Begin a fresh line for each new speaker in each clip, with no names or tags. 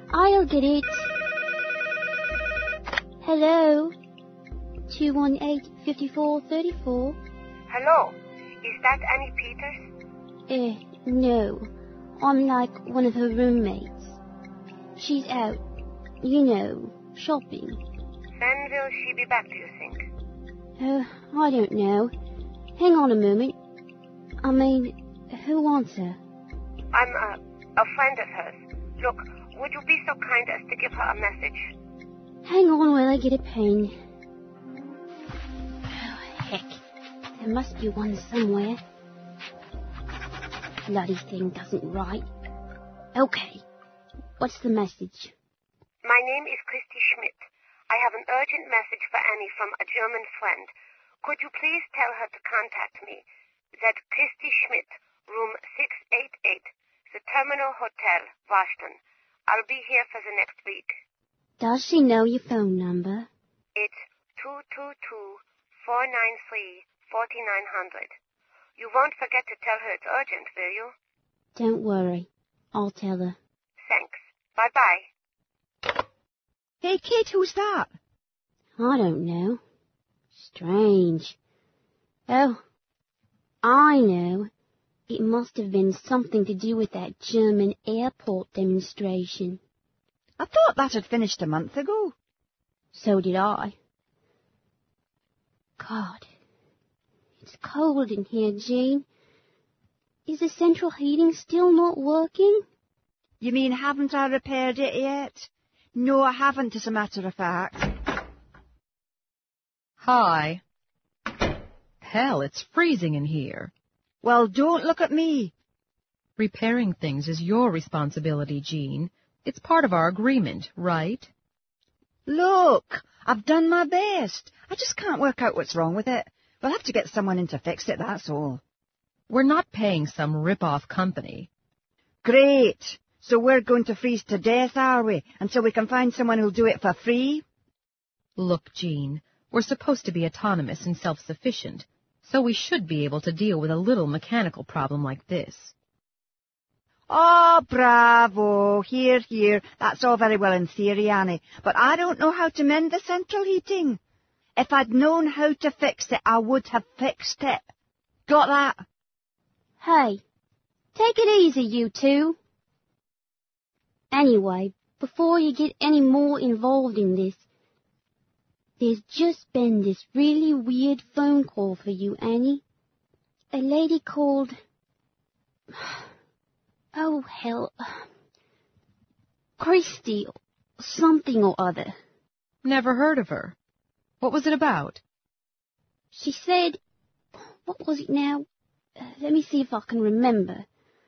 I'll get it. Hello? 218-5434.
Hello, is that Annie Peters?
No. I'm like one of her roommates. She's out, shopping.
When will she be back, do you think?
I don't know. Hang on a moment. I mean, who wants her?
I'm a friend of hers. Look, would you be so kind as to give her a message?
Hang on while I get a pen. Oh, heck. There must be one somewhere. Bloody thing doesn't write. Okay. What's the message?
My name is Christy Schmidt. I have an urgent message for Annie from a German friend. Could you please tell her to contact me? That Christy Schmidt, room 688, the Terminal Hotel, Boston. I'll be here for the next week.
Does she know your phone number?
It's 222-493-4900. You won't forget to tell her it's urgent, will you?
Don't worry. I'll tell her.
Thanks. Bye-bye.
Hey, kid, who's that?
I don't know. Strange. Oh, I know. It must have been something to do with that German airport demonstration.
I thought that had finished a month ago.
So did I. God, it's cold in here, Jean. Is the central heating still not working?
You mean haven't I repaired it yet? No, I haven't, as a matter of fact.
Hi. Hell, it's freezing in here.
Well, don't look at me.
Repairing things is your responsibility, Jean. It's part of our agreement, right?
Look, I've done my best. I just can't work out what's wrong with it. We'll have to get someone in to fix it, that's all.
We're not paying some rip-off company.
Great. So we're going to freeze to death, are we? Until we can find someone who'll do it for free?
Look, Jean, we're supposed to be autonomous and self-sufficient, so we should be able to deal with a little mechanical problem like this.
Oh, bravo. Here, here. That's all very well in theory, Annie, but I don't know how to mend the central heating. If I'd known how to fix it, I would have fixed it. Got that?
Hey, take it easy, you two. Anyway, before you get any more involved in this, there's just been this really weird phone call for you, Annie. A lady called... Oh, hell. Christy, something or other.
Never heard of her. What was it about?
She said... What was it now? Let me see if I can remember.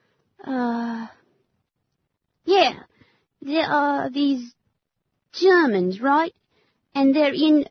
Yeah, there are these Germans, right? And they're in...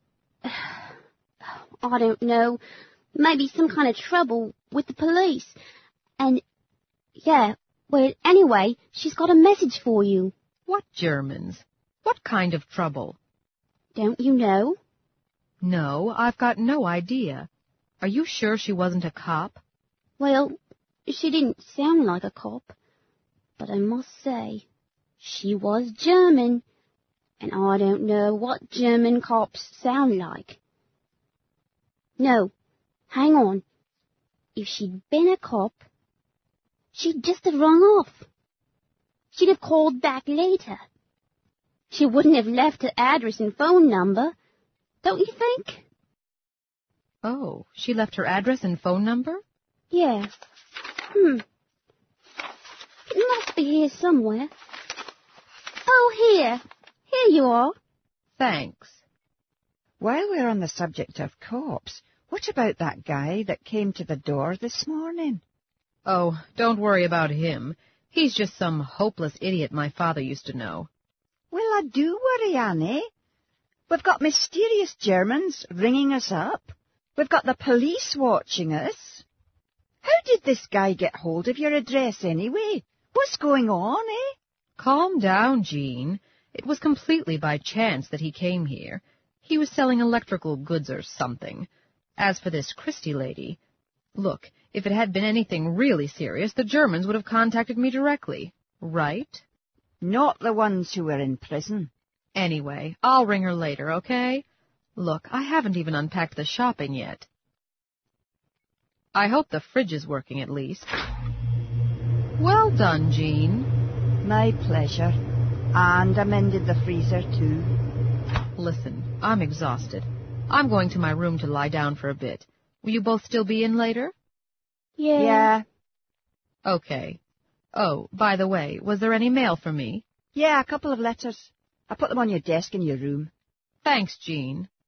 I don't know, maybe some kind of trouble with the police. And, yeah, well, anyway, she's got a message for you.
What Germans? What kind of trouble?
Don't you know?
No, I've got no idea. Are you sure she wasn't a cop?
Well, she didn't sound like a cop. But I must say, she was German. And I don't know what German cops sound like. No, hang on. If she'd been a cop, she'd just have rung off. She'd have called back later. She wouldn't have left her address and phone number, don't you think?
Oh, she left her address and phone number?
Yeah. It must be here somewhere. Oh, here. Here you are.
Thanks.
While we're on the subject of cops, what about that guy that came to the door this morning?
Oh, don't worry about him. He's just some hopeless idiot my father used to know.
Well, I do worry, Annie. We've got mysterious Germans ringing us up. We've got the police watching us. How did this guy get hold of your address anyway? What's going on, eh?
Calm down, Jean. It was completely by chance that he came here. He was selling electrical goods or something. As for this Christy lady, look, if it had been anything really serious, the Germans would have contacted me directly, right?
Not the ones who were in prison.
Anyway, I'll ring her later, okay? Look, I haven't even unpacked the shopping yet. I hope the fridge is working at least. Well done, Jean.
My pleasure. And I mended the freezer, too.
Listen, I'm exhausted. I'm going to my room to lie down for a bit. Will you both still be in later?
Yeah.
Okay. Oh, by the way, was there any mail for me?
Yeah, a couple of letters. I put them on your desk in your room.
Thanks, Jean.